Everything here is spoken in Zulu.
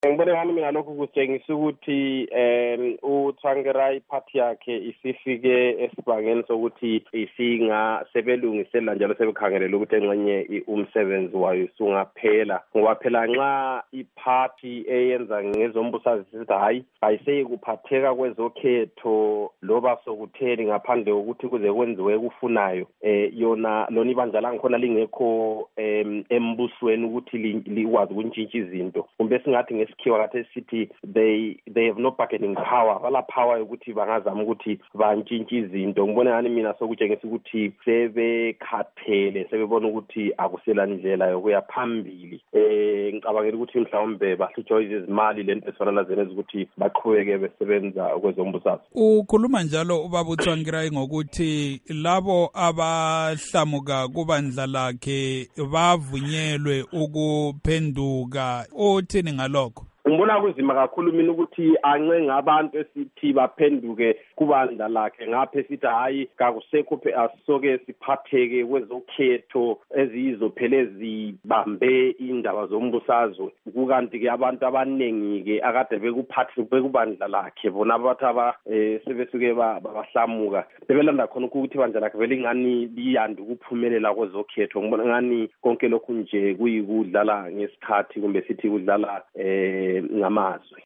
Ngibona ngani mina lokhu kutshengisa ukuthi uTsvangirai party yakhe isifike esibangeni sokuthi isingasebelungisela njalo sebekhangelela ukuthi engxenye umsebenzi wayo sungaphela, ngoba phela nxa iparty eyenza ngezombusazwe sithi hayi ayiseyi kuphatheka kwezokhetho loba sokutheni ngaphandle kokuthi kuze kwenziwe kufunayo, yona lona ibandla langikhona lingekho embusweni ukuthi likwazi ukuntshintsha izinto, kumbe singathi ngesikhiwa kade sithi they have no bargaining power, bala power yokuthi bangazama ukuthi bantshintshe izinto. Ngibona ngani mina sokutshengisa ukuthi sebekhathele, sebebona ukuthi akusela ndlela yokuya phambili. Ngicabangela ukuthi mhlawumbe bahlutshwa izimali lento esifana lazena ukuthi baqhubeke besebenza kwezombusazwe. Ukhuluma njalo ubaba uTsvangirai ngokuthi labo abahlamuka kubandla lakhe bavunyelwe ukuphenduka. Uthini ngalokho? Ngibona kuzima kakhulu mina ukuthi ancenga abantu esithi baphenduke kubandla lakhe ngapha esithi hayi kakusekho asisoke siphatheke kwezokhetho eziyizophele ezibambe indaba zombusazwe, kukanti ke abantu abaningi ke akade bekubandla lakhe bona abathi sebesuke bahlamuka bebelanda khona ukuthi ibandla lakhe belingani liyanda ukuphumelela kwezokhetho. Ngibona ngani konke lokhu nje kuyikudlala ngesikhathi, kumbe sithi kudlala ngamazwi.